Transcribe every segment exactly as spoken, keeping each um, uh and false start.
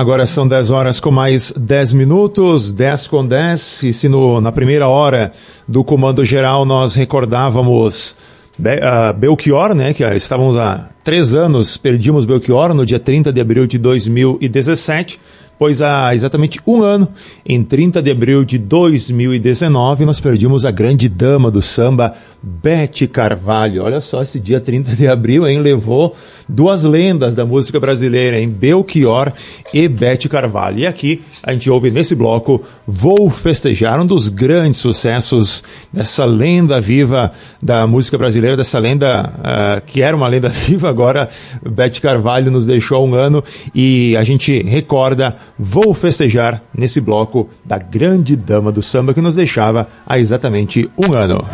Agora são dez horas com mais dez minutos, dez com dez, e se no, na primeira hora do Comando Geral nós recordávamos Be, uh, Belchior, né, que uh, estávamos há três anos, perdimos Belchior no dia trinta de abril de dois mil e dezessete, pois há exatamente um ano, em trinta de abril de dois mil e dezenove, nós perdimos a grande dama do samba, Bete Carvalho. Olha só, esse dia trinta de abril, hein, levou duas lendas da música brasileira, hein, Belchior e Bete Carvalho. E aqui a gente ouve nesse bloco Vou Festejar, um dos grandes sucessos dessa lenda viva da música brasileira, dessa lenda uh, que era uma lenda viva, agora Bete Carvalho nos deixou há um ano e a gente recorda Vou Festejar nesse bloco da grande dama do samba que nos deixava há exatamente um ano.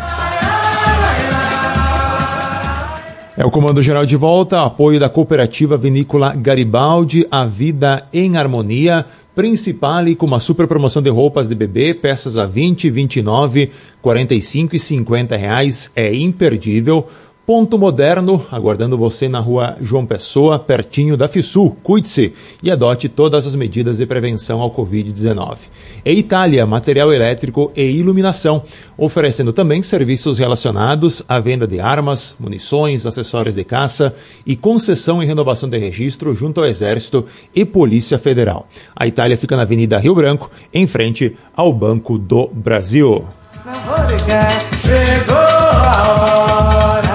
É o Comando Geral de volta, apoio da Cooperativa Vinícola Garibaldi, a vida em harmonia, Principale com uma super promoção de roupas de bebê, peças a vinte, vinte e nove, quarenta e cinco e cinquenta reais, é imperdível. Ponto Moderno, aguardando você na rua João Pessoa, pertinho da FISU. Cuide-se e adote todas as medidas de prevenção ao covid dezenove. E Itália, material elétrico e iluminação, oferecendo também serviços relacionados à venda de armas, munições, acessórios de caça e concessão e renovação de registro junto ao Exército e Polícia Federal. A Itália fica na Avenida Rio Branco, em frente ao Banco do Brasil. Não vou ligar, chegou a hora.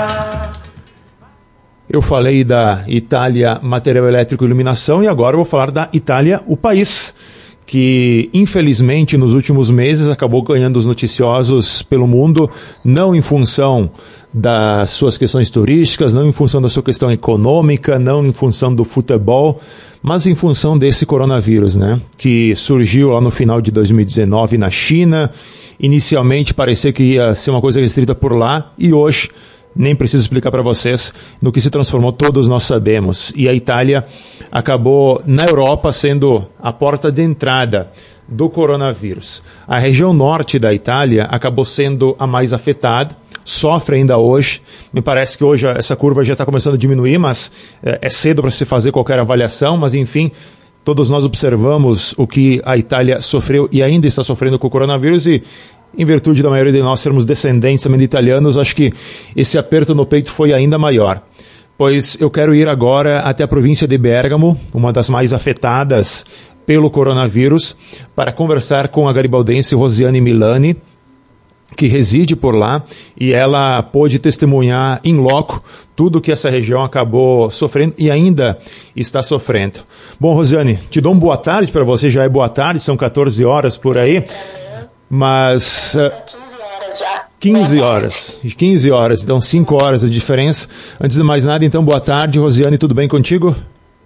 Eu falei da Itália Material Elétrico e Iluminação e agora eu vou falar da Itália, o país, que infelizmente nos últimos meses acabou ganhando os noticiosos pelo mundo, não em função das suas questões turísticas, não em função da sua questão econômica, não em função do futebol, mas em função desse coronavírus, né, que surgiu lá no final de dois mil e dezenove na China. Inicialmente parecia que ia ser uma coisa restrita por lá e hoje nem preciso explicar para vocês no que se transformou, todos nós sabemos. E a Itália acabou, na Europa, sendo a porta de entrada do coronavírus. A região norte da Itália acabou sendo a mais afetada, sofre ainda hoje. Me parece que hoje essa curva já está começando a diminuir, mas é, é cedo para se fazer qualquer avaliação, mas enfim, todos nós observamos o que a Itália sofreu e ainda está sofrendo com o coronavírus e, em virtude da maioria de nós sermos descendentes também de italianos, acho que esse aperto no peito foi ainda maior. Pois eu quero ir agora até a província de Bérgamo, uma das mais afetadas pelo coronavírus, para conversar com a garibaldense Rosiane Milani, que reside por lá, e ela pôde testemunhar in loco tudo que essa região acabou sofrendo e ainda está sofrendo. Bom, Rosiane, te dou uma boa tarde para você, já é boa tarde, são quatorze horas por aí. Mas uh, quinze horas já. quinze horas. quinze horas, então cinco horas a diferença. Antes de mais nada, então, boa tarde, Rosiane, tudo bem contigo?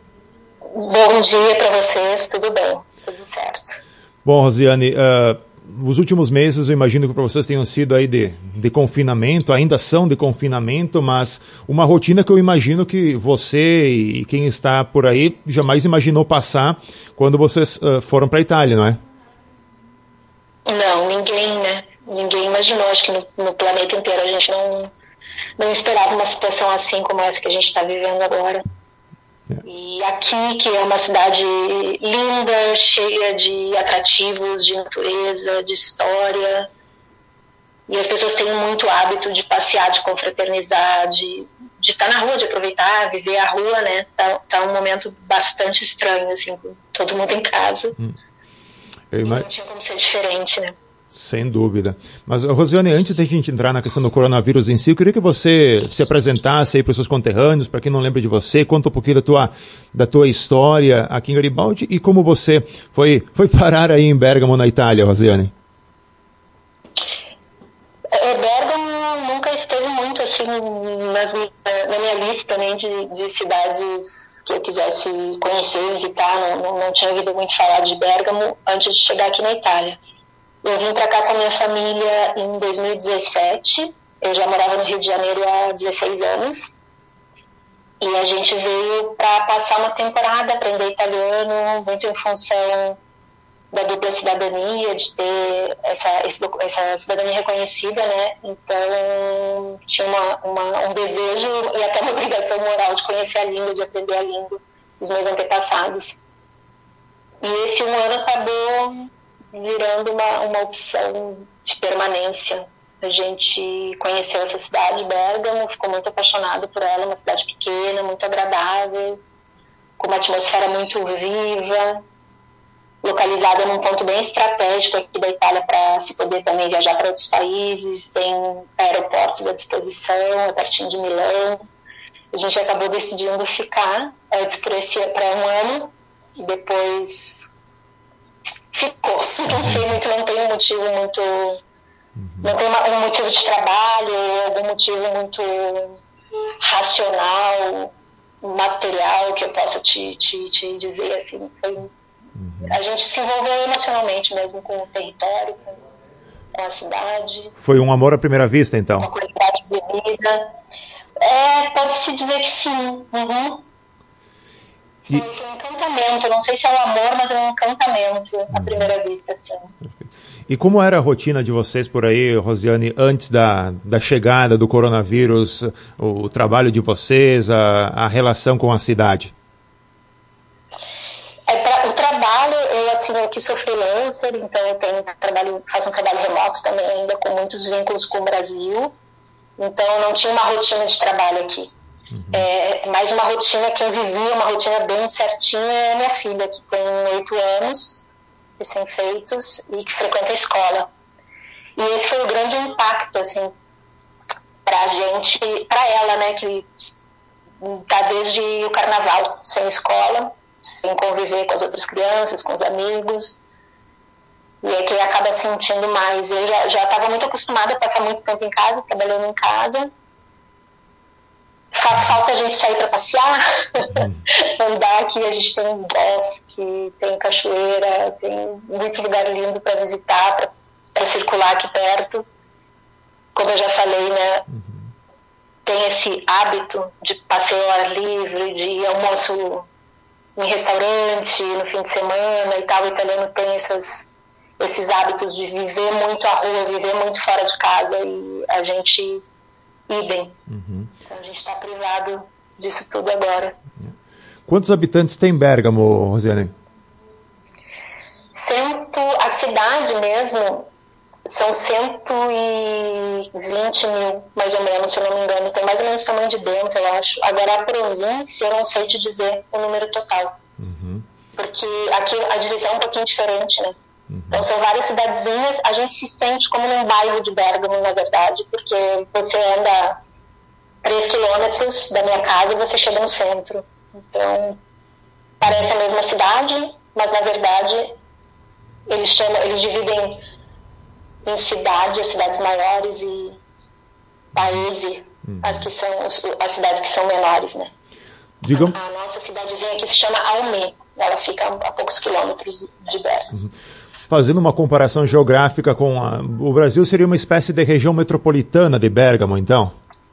Bom dia para vocês, tudo bem, tudo certo. Bom, Rosiane, uh, os últimos meses eu imagino que para vocês tenham sido aí de, de confinamento, ainda são de confinamento, mas uma rotina que eu imagino que você e quem está por aí jamais imaginou passar quando vocês uh, foram para a Itália, não é? Não, ninguém, né? Ninguém imaginou, acho que no, no planeta inteiro a gente não, não esperava uma situação assim como essa que a gente está vivendo agora. É. E aqui, que é uma cidade linda, cheia de atrativos, de natureza, de história, e as pessoas têm muito hábito de passear, de confraternizar, de de estar na rua, de aproveitar, viver a rua, né? Tá, tá um momento bastante estranho, assim, com todo mundo em casa. Hum. Eu imag... Não tinha como ser diferente, né? Sem dúvida. Mas, Rosiane, antes da gente entrar na questão do coronavírus em si, eu queria que você se apresentasse aí para os seus conterrâneos, para quem não lembra de você, conta um pouquinho da tua, da tua história aqui em Garibaldi e como você foi, foi parar aí em Bérgamo, na Itália, Rosiane. É, Bérgamo nunca esteve muito assim nas, na minha lista, né, de, de cidades que eu quisesse conhecer, visitar. Não, não tinha ouvido muito falar de Bérgamo antes de chegar aqui na Itália. Eu vim para cá com a minha família em dois mil e dezessete, eu já morava no Rio de Janeiro há dezesseis anos, e a gente veio para passar uma temporada, aprender italiano, muito em função da dupla cidadania, de ter essa, esse, essa cidadania reconhecida, né? Então tinha uma, uma, um desejo e até uma obrigação moral de conhecer a língua, de aprender a língua dos meus antepassados. E esse um ano acabou virando uma, uma opção de permanência. A gente conheceu essa cidade, Bérgamo, ficou muito apaixonado por ela, uma cidade pequena, muito agradável, com uma atmosfera muito viva, localizada num ponto bem estratégico aqui da Itália para se poder também viajar para outros países, tem aeroportos à disposição, é pertinho de Milão. A gente acabou decidindo ficar antes por esse para um ano e depois ficou. Não sei muito, não tem um motivo muito, não tem uma, um motivo de trabalho, algum motivo muito racional, material que eu possa te, te, te dizer assim. Foi, uhum. A gente se envolveu emocionalmente mesmo com o território, com, com a cidade. Foi um amor à primeira vista, então? Uma qualidade de vida. É, pode-se dizer que sim. Uhum. E... Foi, foi um encantamento. Não sei se é um amor, mas é um encantamento uhum. à primeira vista, sim. E como era a rotina de vocês por aí, Rosiane, antes da, da chegada do coronavírus, o, o trabalho de vocês, a, a relação com a cidade? É, pra, o trabalho, eu assim, eu aqui sou freelancer, então eu tenho trabalho, faço um trabalho remoto também ainda, com muitos vínculos com o Brasil, então eu não tinha uma rotina de trabalho aqui. Uhum. É, mais uma rotina, quem vivia uma rotina bem certinha é minha filha, que tem oito anos, recém-feitos, e que frequenta a escola. E esse foi o grande impacto, assim, pra gente, pra ela, né, que tá desde o carnaval sem escola, sem conviver com as outras crianças, com os amigos, e é que acaba sentindo mais. Eu já já estava muito acostumada a passar muito tempo em casa, trabalhando em casa. Faz falta a gente sair para passear, andar aqui, a gente tem um bosque, tem cachoeira, tem muito lugar lindo para visitar, para circular aqui perto. Como eu já falei, né, tem esse hábito de passeio ao ar livre, de almoço em restaurante, no fim de semana e tal. O italiano tem essas, esses hábitos de viver muito à rua, viver muito fora de casa, e a gente idem. Uhum. Então a gente está privado disso tudo agora. Quantos habitantes tem Bérgamo, Rosiane? Cento, a cidade mesmo são cento e vinte mil, mais ou menos, se eu não me engano. Tem mais ou menos o tamanho de dentro, eu acho. Agora a província, eu não sei te dizer o número total. Uhum. Porque aqui a divisão é um pouquinho diferente, né? Uhum. Então são várias cidadezinhas, a gente se sente como num bairro de Bérgamo, na verdade, porque você anda três quilômetros da minha casa e você chega no centro. Então, parece a mesma cidade, mas na verdade eles, chamam, eles dividem em cidade, as cidades maiores, e paese, uhum. as, que são, as cidades que são menores, né? Digam... A, a nossa cidadezinha aqui se chama Almé, ela fica a poucos quilômetros de Bérgamo. Uhum. Fazendo uma comparação geográfica com a, o Brasil, seria uma espécie de região metropolitana de Bérgamo, então?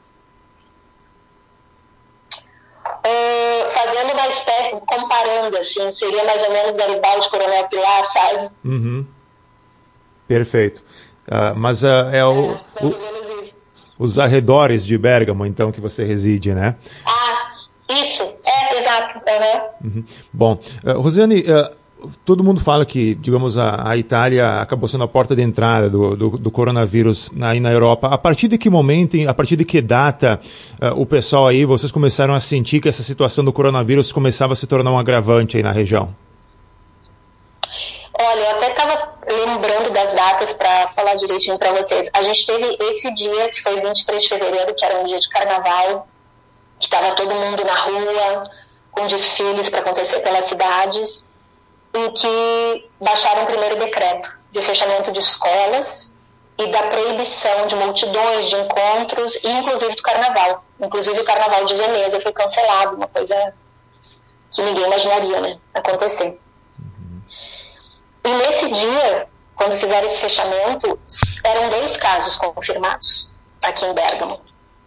Uh, fazendo uma espécie, comparando, assim, seria mais ou menos Garibaldi, Coronel Pilar, sabe? Uhum. Perfeito. Uh, mas uh, é, o, é o, os arredores de Bérgamo, então, que você reside, né? Ah, isso, é, exato. Uhum. Uhum. Bom, uh, Rosiane, uh, todo mundo fala que, digamos, a, a Itália acabou sendo a porta de entrada do, do, do coronavírus aí na Europa. A partir de que momento, a partir de que data uh, o pessoal aí, vocês começaram a sentir que essa situação do coronavírus começava a se tornar um agravante aí na região? Olha, eu até estava lembrando das datas para falar direitinho para vocês. A gente teve esse dia, que foi vinte e três de fevereiro, que era um dia de carnaval, que estava todo mundo na rua, com desfiles para acontecer pelas cidades, em que baixaram o primeiro decreto de fechamento de escolas e da proibição de multidões, de encontros, e inclusive do carnaval. Inclusive o carnaval de Veneza foi cancelado, uma coisa que ninguém imaginaria, né, acontecer. Uhum. E nesse dia, quando fizeram esse fechamento, eram dois casos confirmados aqui em Bérgamo.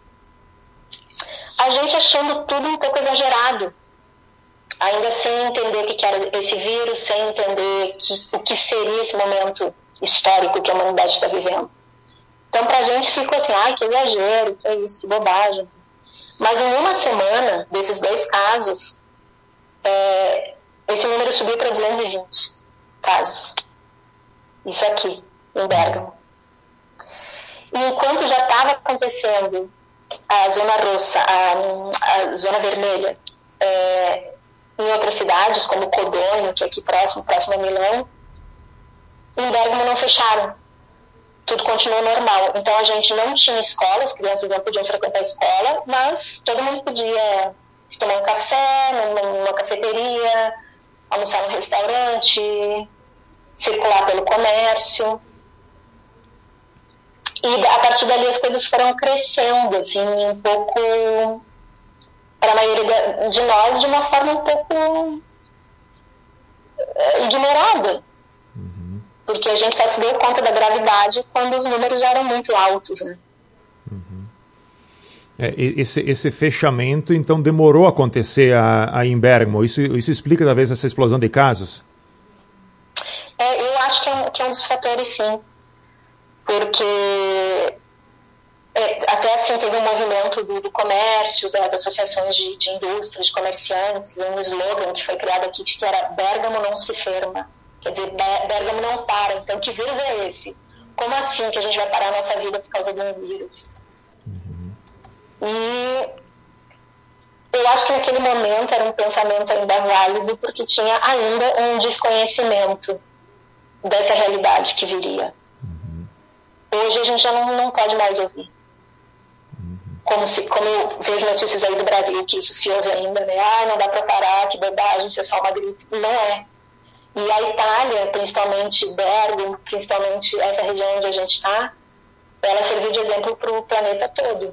A gente achando tudo um pouco exagerado, ainda sem entender o que era esse vírus, sem entender que, o que seria esse momento histórico que a humanidade está vivendo. Então, para a gente ficou assim, ai, que exagero, que é isso, que bobagem. Mas em uma semana, desses dois casos, é, esse número subiu para duzentos e vinte casos. Isso aqui, em Bérgamo. E enquanto já estava acontecendo a zona roxa, a, a zona vermelha, é, em outras cidades, como Codogno, que é aqui próximo, próximo a Milão, em Bérgamo não fecharam. Tudo continuou normal. Então a gente não tinha escola, as crianças não podiam frequentar a escola, mas todo mundo podia tomar um café numa, numa cafeteria, almoçar no restaurante, circular pelo comércio. E a partir dali as coisas foram crescendo, assim, um pouco, para a maioria de nós, de uma forma um pouco ignorada. Uhum. Porque a gente só se deu conta da gravidade quando os números já eram muito altos, né? Uhum. É, esse, esse fechamento, então, demorou a acontecer aí em Bérgamo. Isso, isso explica, talvez, essa explosão de casos? É, eu acho que é, um, que é um dos fatores, sim. Porque é, até assim teve um movimento do, do comércio, das associações de, de indústrias, de comerciantes, um slogan que foi criado aqui que era Bérgamo não se ferma. Quer dizer, Bérgamo não para. Então, que vírus é esse? Como assim que a gente vai parar a nossa vida por causa de um vírus? Uhum. E eu acho que naquele momento era um pensamento ainda válido porque tinha ainda um desconhecimento dessa realidade que viria. Hoje a gente já não, não pode mais ouvir. Uhum. Como, se, como eu vejo notícias aí do Brasil, que isso se ouve ainda, né? Ah, não dá para parar, que bobagem, isso é só uma gripe. Não é. E a Itália, principalmente Bergamo, principalmente essa região onde a gente está, ela serviu de exemplo para o planeta todo.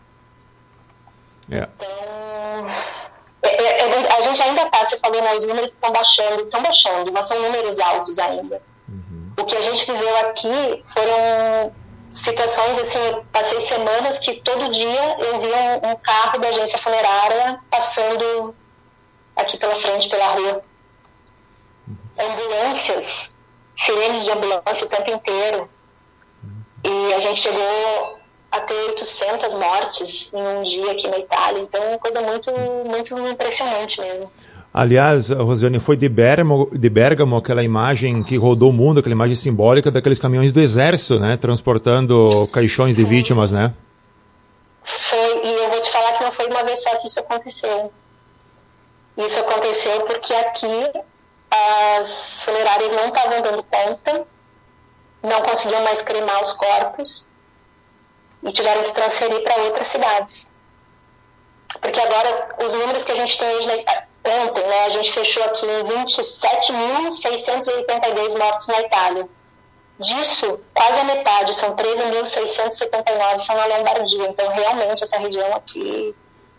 Yeah. Então, é, é, a gente ainda está, você falou, né, os números estão baixando, estão baixando, mas são números altos ainda. O que a gente viveu aqui foram situações, assim, eu passei semanas que todo dia eu via um, um carro da agência funerária passando aqui pela frente, pela rua. Ambulâncias, sirenes de ambulância o tempo inteiro. E a gente chegou a ter oitocentas mortes em um dia aqui na Itália. Então é uma coisa muito, muito impressionante mesmo. Aliás, Rosiane, foi de Bergamo, de Bergamo aquela imagem que rodou o mundo, aquela imagem simbólica daqueles caminhões do exército, né, transportando caixões de vítimas, né? Foi, e eu vou te falar que não foi uma vez só que isso aconteceu. Isso aconteceu porque aqui as funerárias não estavam dando conta, não conseguiam mais cremar os corpos e tiveram que transferir para outras cidades. Porque agora, os números que a gente tem hoje, ontem, né, a gente fechou aqui em vinte e sete mil seiscentos e oitenta e dois mortos na Itália. Disso, quase a metade, são treze mil seiscentos e setenta e nove, são na Lombardia. Então, realmente, essa região aqui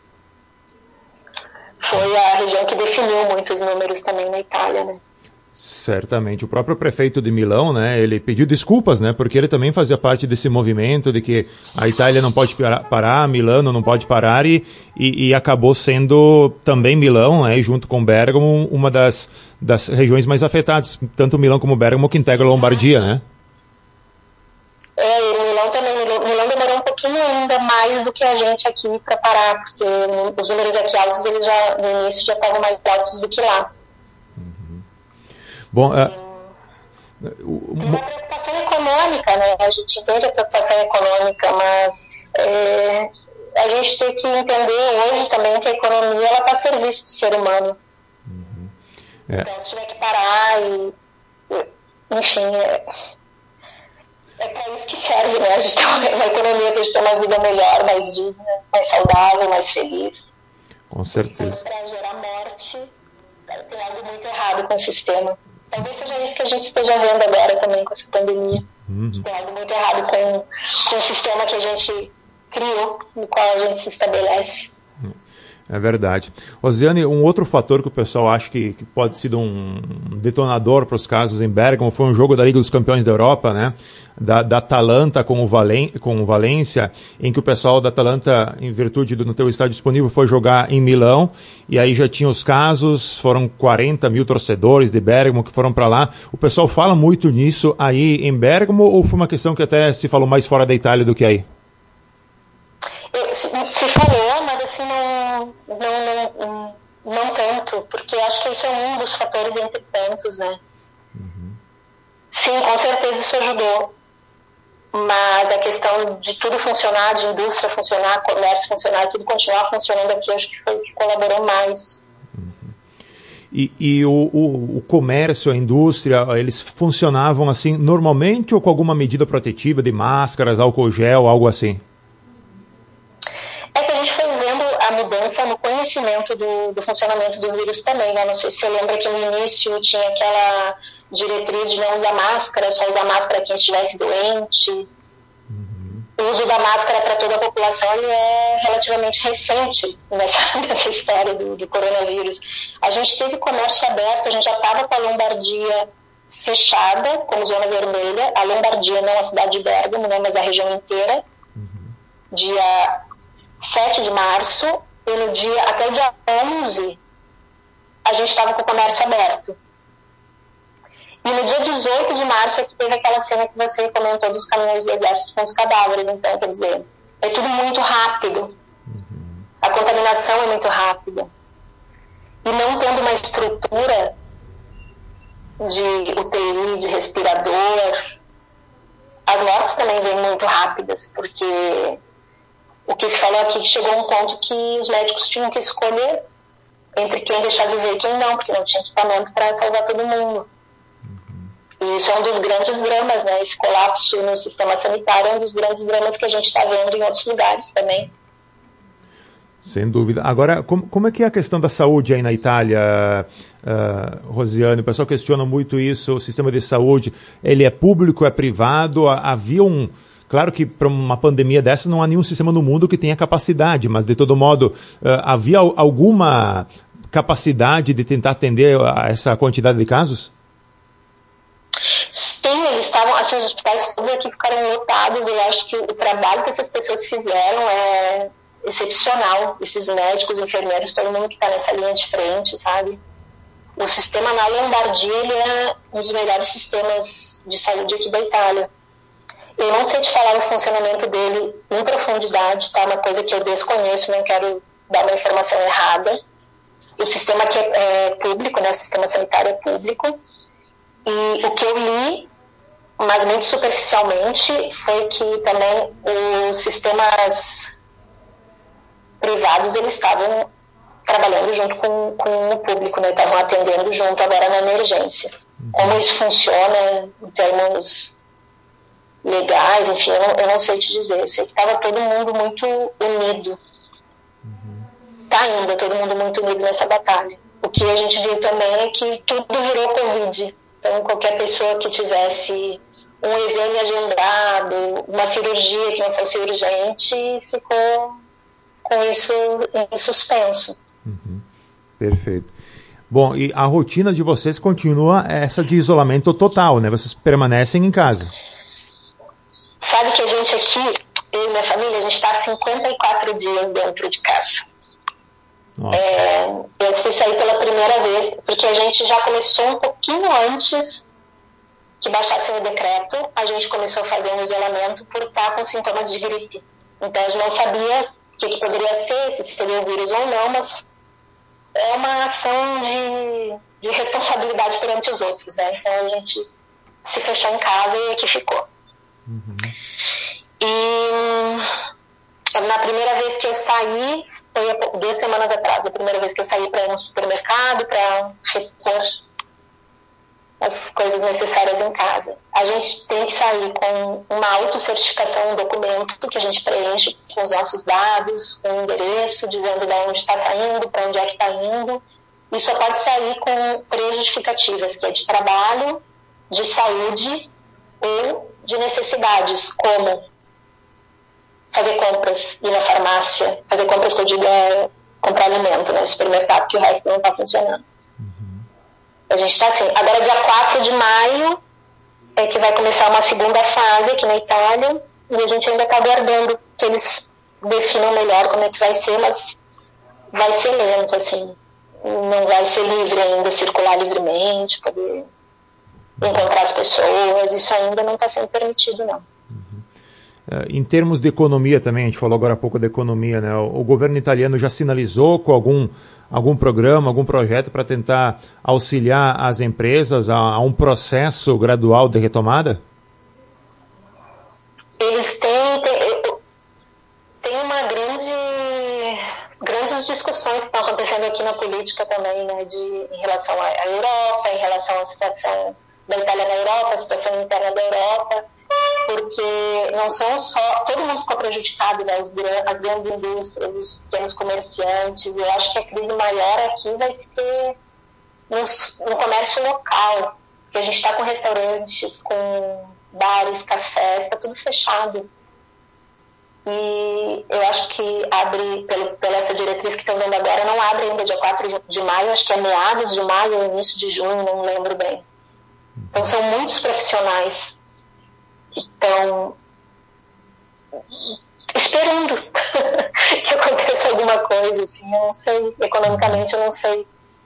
foi a região que definiu muitos números também na Itália, né? Certamente. O próprio prefeito de Milão, né, ele pediu desculpas, né, porque ele também fazia parte desse movimento de que a Itália não pode parar, Milano não pode parar, e, e, e acabou sendo também Milão, né, junto com Bergamo, uma das, das regiões mais afetadas, tanto Milão como Bergamo, que integra a Lombardia, né? É, e Milão também, Milão demorou um pouquinho ainda mais do que a gente aqui para parar, porque os números aqui altos, eles já, no início, já estavam mais altos do que lá. Bom, uh, tem uma preocupação econômica, né? A gente entende a preocupação econômica, mas é, a gente tem que entender hoje também que a economia ela está a serviço do ser humano. Uhum. É. Então, se tiver que parar e, enfim, é, é para isso que serve, né? A gente tem uma, uma economia para a gente ter uma vida melhor, mais digna, mais saudável, mais feliz. Com certeza. Para gerar morte, tem algo muito errado com o sistema. Talvez seja isso que a gente esteja vendo agora também com essa pandemia. Uhum. Tem algo muito errado com, com o sistema que a gente criou, no qual a gente se estabelece. É verdade. Rosiane, um outro fator que o pessoal acha que, que pode ter sido um detonador para os casos em Bergamo foi um jogo da Liga dos Campeões da Europa, né? Da, da Atalanta com o, Valen, com o Valência, em que o pessoal da Atalanta, em virtude do não ter o estádio disponível, foi jogar em Milão, e aí já tinha os casos, foram quarenta mil torcedores de Bergamo que foram para lá. O pessoal fala muito nisso aí em Bergamo, ou foi uma questão que até se falou mais fora da Itália do que aí? Se, se falou, mas assim, não, não, não, não tanto. muito, porque acho que isso é um dos fatores entre tantos, né? Uhum. Sim, com certeza isso ajudou. Mas a questão de tudo funcionar, de indústria funcionar, comércio funcionar, tudo continuar funcionando aqui, acho que foi o que colaborou mais. Uhum. E, e o, o, o comércio, a indústria, eles funcionavam assim normalmente ou com alguma medida protetiva de máscaras, álcool gel, algo assim? É que a gente foi vendo a mudança no conhecimento do, do funcionamento do vírus também, né? Não sei se você lembra que no início tinha aquela diretriz de não usar máscara, só usar máscara quem estivesse doente. Uhum. O uso da máscara para toda a população ele é relativamente recente nessa, nessa história do, do coronavírus. A gente teve comércio aberto, a gente já estava com a Lombardia fechada, como zona vermelha. A Lombardia não a cidade de Bérgamo, né, mas a região inteira. Uhum. Dia sete de março, e no dia, até o dia onze, a gente estava com o comércio aberto. E no dia dezoito de março é que teve aquela cena que você comentou dos caminhões do exército com os cadáveres. Então, quer dizer, é tudo muito rápido. Uhum. A contaminação é muito rápida. E não tendo uma estrutura de U T I, de respirador, as mortes também vêm muito rápidas, porque o que se falou aqui que chegou a um ponto que os médicos tinham que escolher entre quem deixar viver e quem não, porque não tinha equipamento para salvar todo mundo. E isso é um dos grandes dramas, né? Esse colapso no sistema sanitário é um dos grandes dramas que a gente está vendo em outros lugares também. Sem dúvida. Agora, como, como é que é a questão da saúde aí na Itália, uh, Rosiane? O pessoal questiona muito isso, o sistema de saúde, ele é público, é privado? Havia um... Claro que para uma pandemia dessa não há nenhum sistema no mundo que tenha capacidade, mas de todo modo, uh, havia alguma capacidade de tentar atender a essa quantidade de casos? Sim, eles estavam, assim, os hospitais todos aqui ficaram lotados. Eu acho que o trabalho que essas pessoas fizeram é excepcional. Esses médicos, enfermeiros, todo mundo que está nessa linha de frente, sabe? O sistema na Lombardia, ele é um dos melhores sistemas de saúde aqui da Itália. Eu não sei te falar o funcionamento dele em profundidade, tá? Uma coisa que eu desconheço, não quero dar uma informação errada. O sistema aqui é, é público, né? O sistema sanitário é público. E o que eu li, mas muito superficialmente, foi que também os sistemas privados, eles estavam trabalhando junto com, com o público, né? Estavam atendendo junto agora na emergência. Uhum. Como isso funciona em termos legais, enfim, eu não, eu não sei te dizer. Eu sei que estava todo mundo muito unido. Está uhum. ainda todo mundo muito unido nessa batalha. O que a gente viu também é que tudo virou Covid. Então, qualquer pessoa que tivesse um exame agendado, uma cirurgia que não fosse urgente, ficou com isso em suspenso. Uhum. Perfeito. Bom, e a rotina de vocês continua essa de isolamento total, né? Vocês permanecem em casa. Sabe que a gente aqui, eu e minha família, a gente está há cinquenta e quatro dias dentro de casa. É, eu fui sair pela primeira vez, porque a gente já começou um pouquinho antes que baixasse o decreto, a gente começou a fazer um isolamento por estar com sintomas de gripe. Então a gente não sabia o que, que poderia ser, se seria o vírus ou não, mas é uma ação de, de responsabilidade perante os outros, né? Então a gente se fechou em casa e aqui ficou. Uhum. E na primeira vez que eu saí, foi duas semanas atrás, a primeira vez que eu saí para ir no supermercado, para repor as coisas necessárias em casa. A gente tem que sair com uma autocertificação, um documento que a gente preenche com os nossos dados, com o endereço, dizendo de onde está saindo, para onde é que está indo. E só pode sair com três justificativas, que é de trabalho, de saúde ou de necessidades, como fazer compras, ir na farmácia, fazer compras que eu digo é comprar alimento, né, no supermercado, que o resto não está funcionando. Uhum. A gente está assim. Agora, dia quatro de maio, é que vai começar uma segunda fase aqui na Itália, e a gente ainda está aguardando que eles definam melhor como é que vai ser, mas vai ser lento, assim. Não vai ser livre ainda, circular livremente, poder encontrar as pessoas, isso ainda não está sendo permitido, não. em termos de economia também, a gente falou agora há pouco da economia, né? O, o governo italiano já sinalizou com algum, algum programa, algum projeto para tentar auxiliar as empresas a, a um processo gradual de retomada? Eles têm, tem, tem uma grande, grandes discussões que estão acontecendo aqui na política também, né, de, em relação à, à Europa, em relação à situação da Itália na Europa, a situação interna da Europa, porque não são só, todo mundo ficou prejudicado, né, os, as grandes indústrias, os pequenos comerciantes. Eu acho que a crise maior aqui vai ser nos, no comércio local, porque a gente está com restaurantes, com bares, cafés, está tudo fechado. E eu acho que abre, pelo, pela essa diretriz que estão dando agora, não abre ainda dia quatro de maio, acho que é meados de maio ou início de junho, não lembro bem. Então são muitos profissionais que estão esperando que aconteça alguma coisa, assim, eu não sei, economicamente eu não sei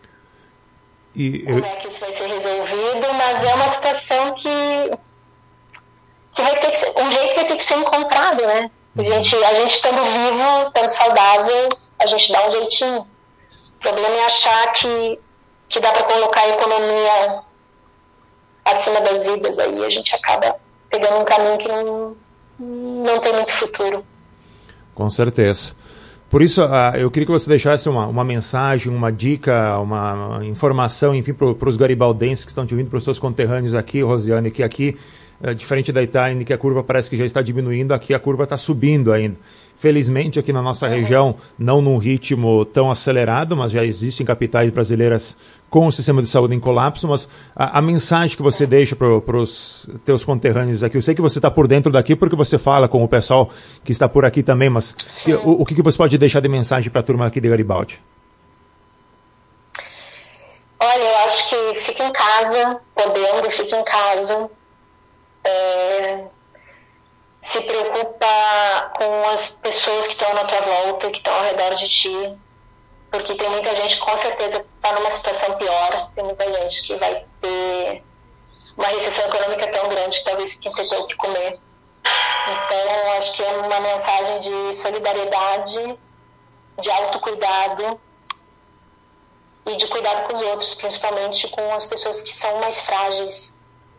e como eu... é que isso vai ser resolvido, mas é uma situação que que vai ter que ser, um jeito vai ter que ser encontrado, né? A gente, a gente estando vivo, estando saudável, a gente dá um jeitinho. O problema é achar que, que dá para colocar a economia acima das vidas, aí a gente acaba pegando um caminho que não, não tem muito futuro. Com certeza. Por isso, uh, eu queria que você deixasse uma, uma mensagem, uma dica, uma, uma informação, enfim, para os garibaldenses que estão te ouvindo, para os seus conterrâneos aqui, Rosiane, que aqui, uh, diferente da Itália, em que a curva parece que já está diminuindo, aqui a curva está subindo ainda. Felizmente, aqui na nossa uhum. região, não num ritmo tão acelerado, mas já existem capitais brasileiras com o sistema de saúde em colapso, mas a, a mensagem que você deixa para os teus conterrâneos aqui, eu sei que você está por dentro daqui porque você fala com o pessoal que está por aqui também, mas que, o, o que, que você pode deixar de mensagem para a turma aqui de Garibaldi? Olha, eu acho que fique em casa, podendo, fique em casa, é, se preocupa com as pessoas que estão na tua volta, que estão ao redor de ti, porque tem muita gente que com certeza está numa situação pior, tem muita gente que vai ter uma recessão econômica tão grande que talvez fique sem ter o que comer. Então, eu acho que é uma mensagem de solidariedade, de autocuidado e de cuidado com os outros, principalmente com as pessoas que são mais frágeis.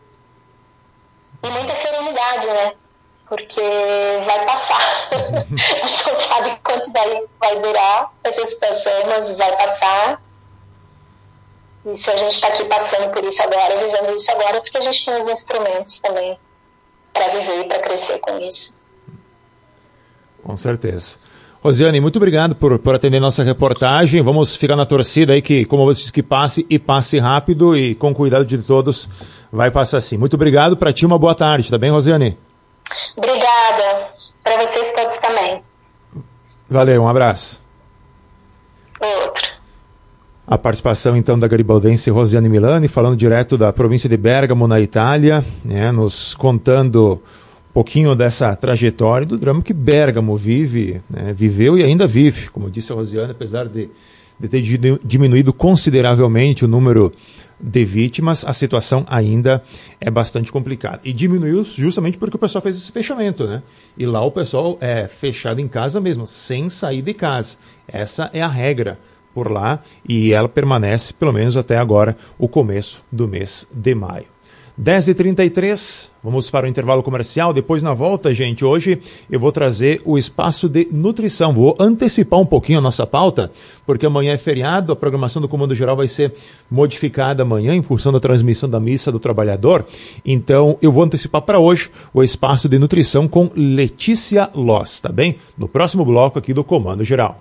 E muita serenidade, né? Porque vai passar. A gente não sabe quanto vai, vai durar essa situação, mas vai passar. E se a gente está aqui passando por isso agora, vivendo isso agora, é porque a gente tem os instrumentos também para viver e para crescer com isso. Com certeza. Rosiane, muito obrigado por, por atender nossa reportagem. Vamos ficar na torcida aí que, como você disse, que passe e passe rápido e com cuidado de todos vai passar sim. Muito obrigado. Para ti, uma boa tarde. Tá bem, Rosiane? Obrigada. Para vocês todos também. Valeu, um abraço. Outro. A participação, então, da garibaldense Rosiane Milani, falando direto da província de Bérgamo, na Itália, né, nos contando um pouquinho dessa trajetória do drama que Bérgamo vive, né, viveu e ainda vive. Como disse a Rosiane, apesar de, de ter diminuído consideravelmente o número de vítimas, a situação ainda é bastante complicada. E diminuiu justamente porque o pessoal fez esse fechamento, né? E lá o pessoal é fechado em casa mesmo, sem sair de casa. Essa é a regra por lá e ela permanece pelo menos até agora, o começo do mês de maio. dez e trinta e três, vamos para o intervalo comercial. Depois, na volta, gente, hoje eu vou trazer o espaço de nutrição. Vou antecipar um pouquinho a nossa pauta, porque amanhã é feriado, a programação do Comando Geral vai ser modificada amanhã em função da transmissão da Missa do Trabalhador. Então, eu vou antecipar para hoje o espaço de nutrição com Letícia Loss, tá bem? No próximo bloco aqui do Comando Geral.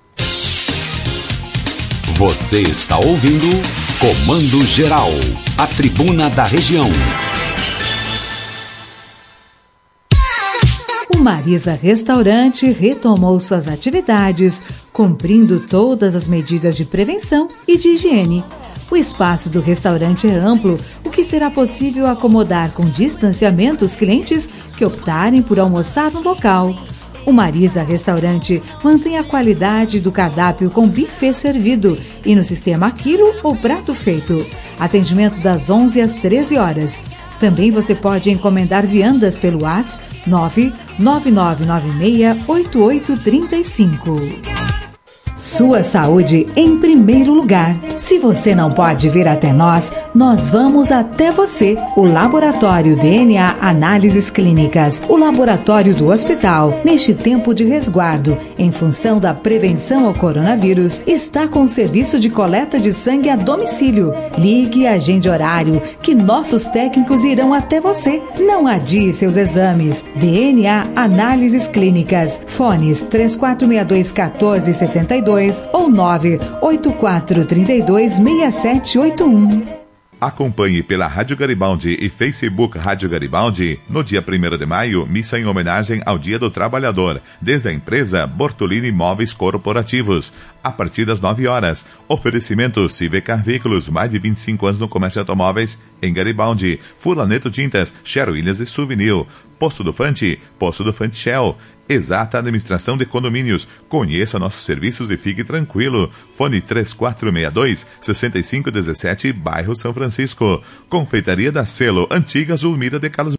Você está ouvindo Comando Geral, a tribuna da região. O Marisa Restaurante retomou suas atividades, cumprindo todas as medidas de prevenção e de higiene. O espaço do restaurante é amplo, o que será possível acomodar com distanciamento os clientes que optarem por almoçar no local. O Marisa Restaurante mantém a qualidade do cardápio com buffet servido e no sistema quilo ou prato feito. Atendimento das onze às treze horas. Também você pode encomendar viandas pelo WhatsApp nove nove nove nove seis oito oito três cinco. Sua saúde em primeiro lugar. Se você não pode vir até nós, nós vamos até você. O Laboratório D N A Análises Clínicas, o laboratório do hospital, neste tempo de resguardo, em função da prevenção ao coronavírus, está com o serviço de coleta de sangue a domicílio. Ligue e agende horário, que nossos técnicos irão até você. Não adie seus exames. D N A Análises Clínicas. Fones três quatro seis dois um quatro seis dois ou nove oito quatro três dois seis sete oito um. Acompanhe pela Rádio Garibaldi e Facebook Rádio Garibaldi, no dia primeiro de maio, missa em homenagem ao Dia do Trabalhador, desde a empresa Bortolini Imóveis Corporativos, a partir das nove horas. Oferecimento Civecar Veículos, mais de vinte e cinco anos no comércio de automóveis em Garibaldi. Fulaneto Tintas, Sher Williams e Souvenir. Posto do Fante, Posto do Fante Shell. Exata Administração de Condomínios. Conheça nossos serviços e fique tranquilo. Fone três quatro seis dois, seis cinco um sete, bairro São Francisco. Confeitaria da Selo, Antiga Zulmira de Carlos